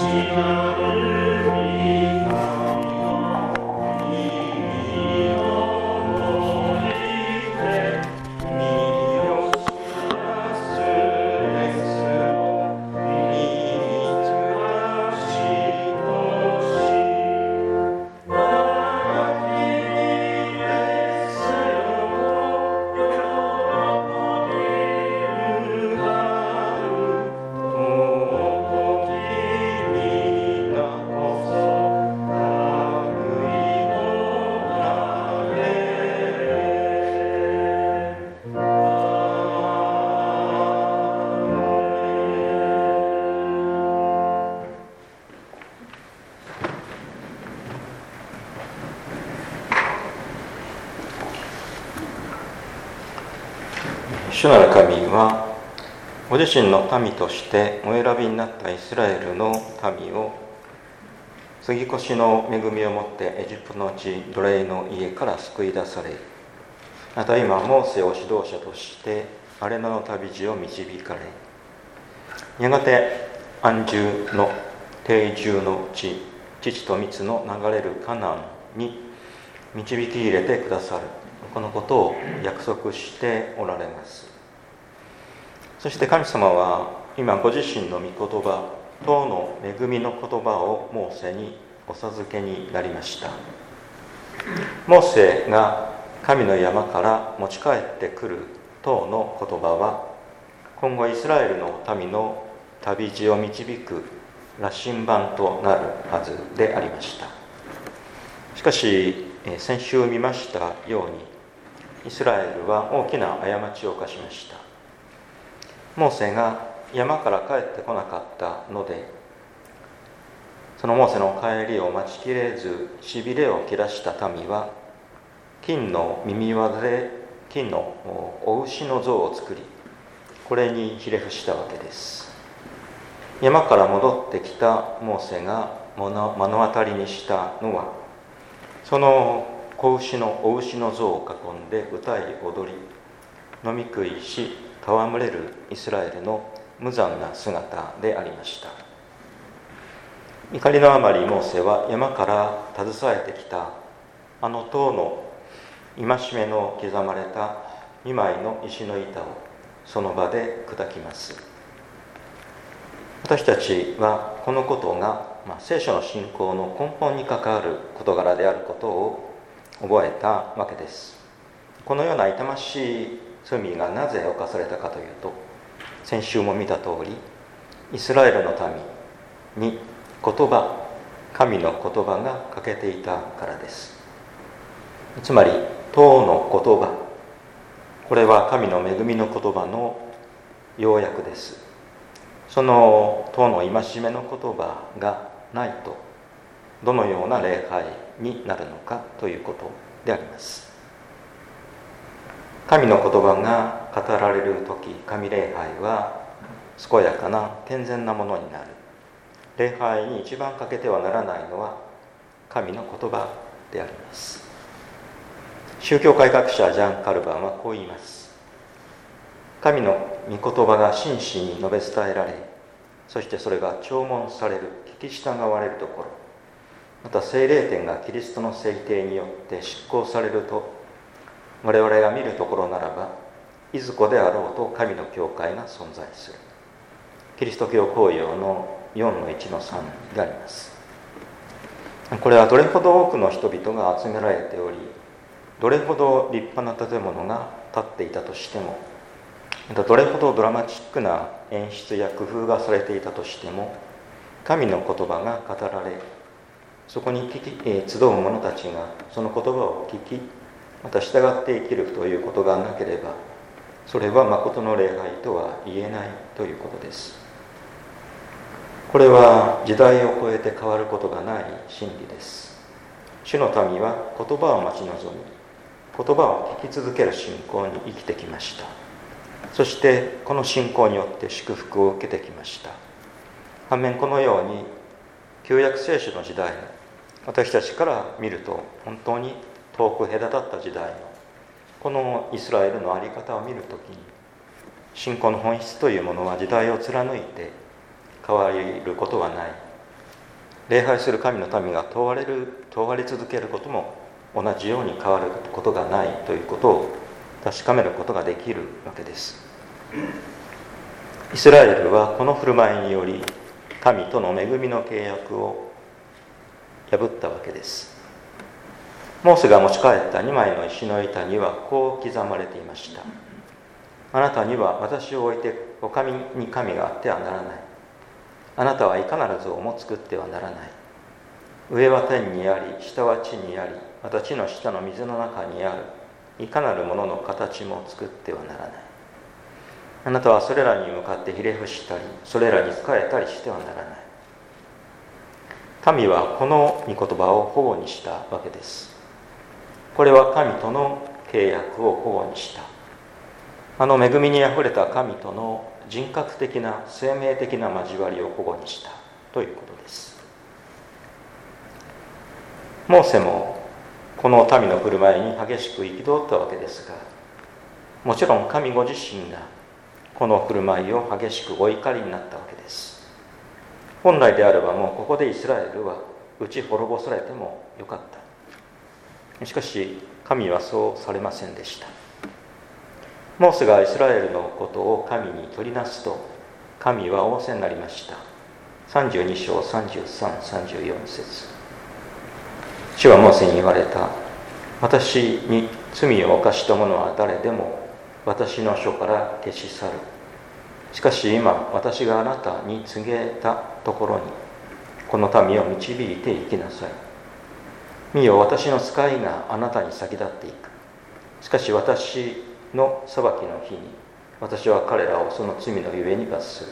主なる神はご自身の民としてお選びになったイスラエルの民を杉越の恵みをもってエジプトの地奴隷の家から救い出され、また今モーセを指導者として荒野の旅路を導かれ、やがて安住の定住の地、乳と蜜の流れるカナンに導き入れてくださる、このことを約束しておられます。そして神様は今ご自身の御言葉、党の恵みの言葉をモーセにお授けになりました。モーセが神の山から持ち帰ってくる党の言葉は、今後イスラエルの民の旅路を導く羅針盤となるはずでありました。しかし先週見ましたように、イスラエルは大きな過ちを犯しました。モーセが山から帰ってこなかったので、そのモーセの帰りを待ちきれずしびれを切らした民は、金の耳輪で金のお牛の像を作り、これにひれ伏したわけです。山から戻ってきたモーセが目の当たりにしたのは、そのお牛の像を囲んで歌い踊り、飲み食いし戯れるイスラエルの無残な姿でありました。怒りのあまりモーセは山から携えてきたあの塔の戒めの刻まれた2枚の石の板をその場で砕きます。私たちはこのことが、聖書の信仰の根本に関わる事柄であることを覚えたわけです。このような痛ましい罪がなぜ犯されたかというと、先週も見た通り、イスラエルの民に神の言葉が欠けていたからです。つまり党の言葉、これは神の恵みの言葉の要約です。その党の戒めの言葉がないと、どのような礼拝になるのかということであります。神の言葉が語られるとき、神礼拝は健やかな健全なものになる。礼拝に一番欠けてはならないのは神の言葉であります。宗教改革者ジャン・カルバンはこう言います。神の御言葉が真摯に述べ伝えられ、そしてそれが聴聞される、聞き従われるところ、また聖霊典がキリストの聖定によって執行されると、我々が見るところならば、いずこであろうと神の教会が存在する。キリスト教公用の 4-1-3 であります。これはどれほど多くの人々が集められており、どれほど立派な建物が建っていたとしても、またどれほどドラマチックな演出や工夫がされていたとしても、神の言葉が語られ、そこに集う者たちがその言葉を聞き、また従って生きるということがなければ、それは誠の礼拝とは言えないということです。これは時代を超えて変わることがない真理です。主の民は言葉を待ち望み、言葉を聞き続ける信仰に生きてきました。そしてこの信仰によって祝福を受けてきました。反面このように旧約聖書の時代、私たちから見ると本当に遠く隔たった時代のこのイスラエルの在り方を見るときに、信仰の本質というものは時代を貫いて変わることはない。 礼拝する神の民が問われ続けることも同じように変わることがないということを確かめることができるわけです。イスラエルはこの振る舞いにより神との恵みの契約を破ったわけです。モーセが持ち帰った2枚の石の板にはこう刻まれていました。あなたには私を置いて他に神があってはならない。あなたはいかなる像も作ってはならない。上は天にあり、下は地にあり、また地の下の水の中にあるいかなるものの形も作ってはならない。あなたはそれらに向かってひれ伏したり、それらに仕えたりしてはならない。民はこの御言葉を保護にしたわけです。これは神との契約を保護にした。あの恵みにあふれた神との人格的な生命的な交わりを保護にしたということです。モーセもこの民の振る舞いに激しく憤ったわけですが、もちろん神ご自身がこの振る舞いを激しくお怒りになったわけです。本来であればもうここでイスラエルは打ち滅ぼされてもよかった。しかし神はそうされませんでした。モーセがイスラエルのことを神に取りなすと、神は仰せになりました。32章33、34節。主はモーセに言われた。私に罪を犯した者は誰でも私の書から消し去る。しかし今私があなたに告げたところにこの民を導いて行きなさい。見よ、私の使いがあなたに先立っていく。しかし私の裁きの日に私は彼らをその罪のゆえに罰する。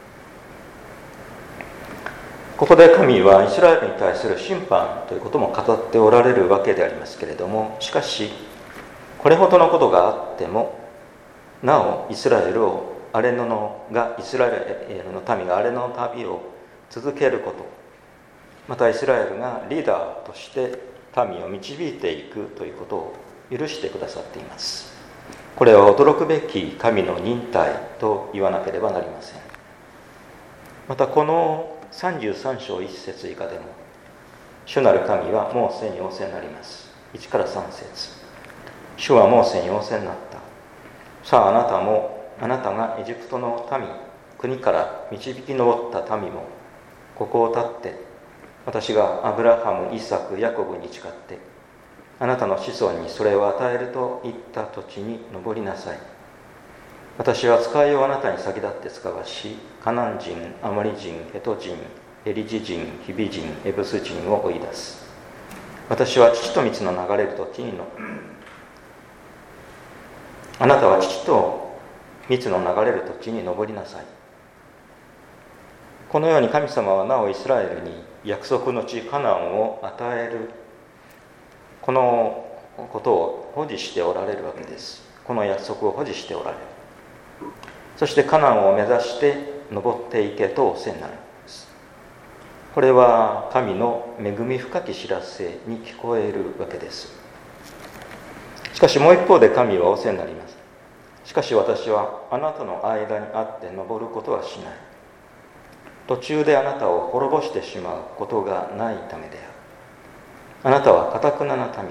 ここで神はイスラエルに対する審判ということも語っておられるわけでありますけれども、しかしこれほどのことがあってもなおイスラエルの民が荒れの旅を続けること、またイスラエルがリーダーとして民を導いていくということを許してくださっています。これは驚くべき神の忍耐と言わなければなりません。またこの33章1節以下でも、主なる神はモーセに仰せになります。1から3節。主はモーセに仰せになった。さああなたがエジプトの国から導き上った民も、ここを立って私がアブラハム、イサク、ヤコブに誓ってあなたの子孫にそれを与えると言った土地に登りなさい。私は使いをあなたに先立って使わし、カナン人、アモリ人、ヘト人、エリジ人、ヒビ人、エブス人を追い出す。私は乳と蜜の流れる土地にあなたは乳と蜜の流れる土地に登りなさい。このように神様はなおイスラエルに約束の地カナンを与える、このことを保持しておられるわけです。この約束を保持しておられる。そしてカナンを目指して登っていけと仰せになるんです。これは神の恵み深き知らせに聞こえるわけです。しかしもう一方で神は仰せになります。しかし私はあなたの間にあって登ることはしない。途中であなたを滅ぼしてしまうことがないためである。あなたは堅くなな民である。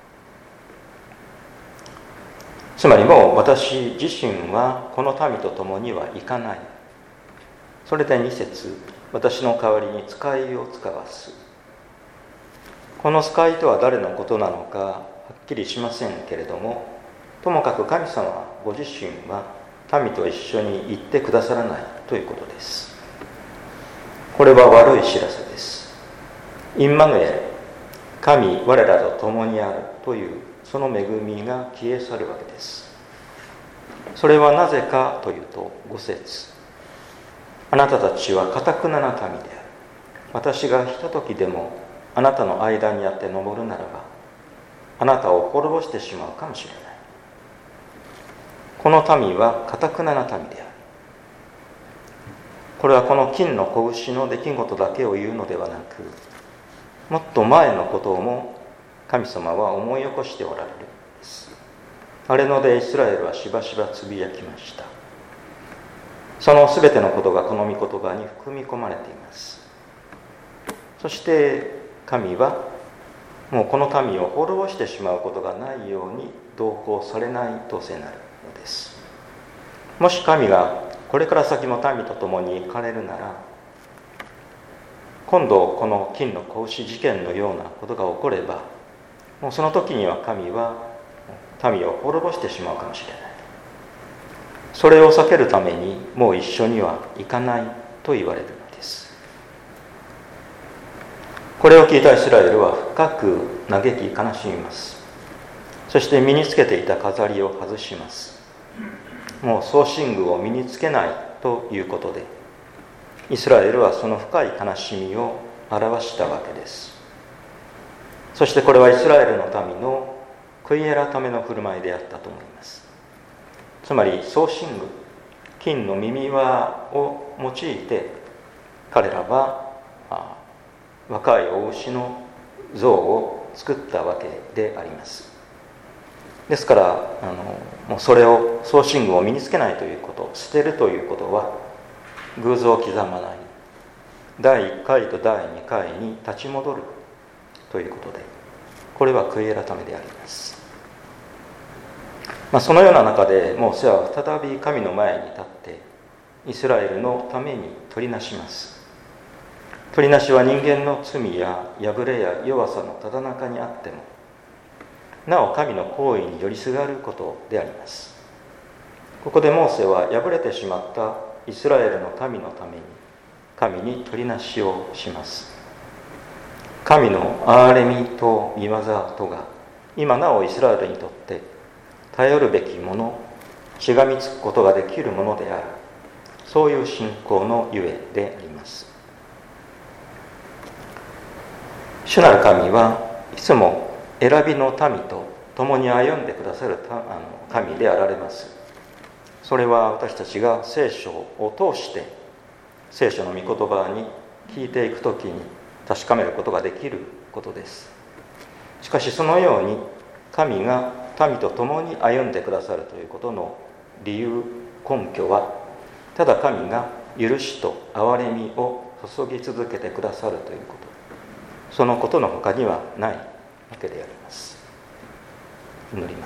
つまりもう私自身はこの民と共には行かない。それで2節、私の代わりに使いを使わす。この使いとは誰のことなのかはっきりしませんけれども、ともかく神様ご自身は民と一緒に行ってくださらないということです。これは悪い知らせです。インマヌエル、神我らと共にあるというその恵みが消え去るわけです。それはなぜかというと、5節、あなたたちは堅くなな民である。私がひとときでもあなたの間にあって登るならば、あなたを滅ぼしてしまうかもしれない。この民は堅くなな民である。これはこの金の拳の出来事だけを言うのではなく、もっと前のことをも神様は思い起こしておられるんです。荒れ野でイスラエルはしばしばつぶやきました。そのすべてのことがこの御言葉に含み込まれています。 そして神はもうこの民を滅ぼしてしまうことがないように同行されないとせなるのです。もし神がこれから先も民と共に行かれるなら、今度この金の子牛事件のようなことが起これば、もうその時には神は民を滅ぼしてしまうかもしれない。それを避けるためにもう一緒には行かないと言われるのです。これを聞いたイスラエルは深く嘆き悲しみます。そして身につけていた飾りを外します。もう装身具を身につけないということで、イスラエルはその深い悲しみを表したわけです。そしてこれはイスラエルの民の悔い改めの振る舞いであったと思います。つまり装身具、金の耳輪を用いて彼らは若いお牛の像を作ったわけであります。ですからもうそれを装身具を身につけないということ、捨てるということは偶像を刻まない、第1回と第2回に立ち戻るということで、これは悔い改めであります。そのような中でモーセは再び神の前に立ってイスラエルのために取りなします。取りなしは人間の罪や破れや弱さのただ中にあってもなお神の行為に寄りすがることであります。ここでモーセは破れてしまったイスラエルの民のために神に取りなしをします。神の憐れみと御業とが今なおイスラエルにとって頼るべきもの、しがみつくことができるものである、そういう信仰のゆえであります。主なる神はいつも選びの民と共に歩んでくださる神であられます。それは私たちが聖書を通して聖書の御言葉に聞いていくときに確かめることができることです。しかしそのように神が民と共に歩んでくださるということの理由、根拠はただ神が許しと憐れみを注ぎ続けてくださるということ、そのことの他にはないわけであります。祈ります。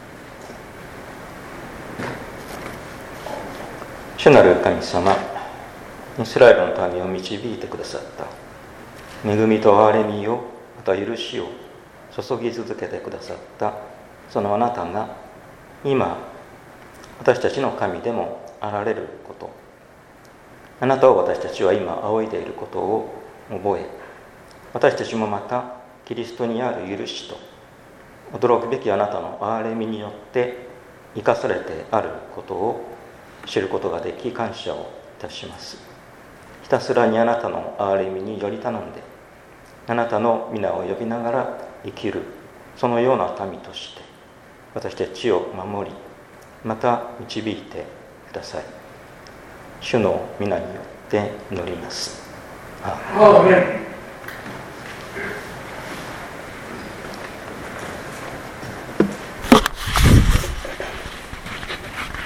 主なる神様、イスラエルの民を導いてくださった恵みと憐れみを、また許しを注ぎ続けてくださったそのあなたが今私たちの神でもあられること、あなたを私たちは今仰いでいることを覚え、私たちもまたキリストにある許しと驚くべきあなたの憐れみによって生かされてあることを知ることができ感謝をいたします。ひたすらにあなたの憐れみにより頼んで、あなたの皆を呼びながら生きる、そのような民として私たちを守り、また導いてください。主の皆によって祈ります。アーメン。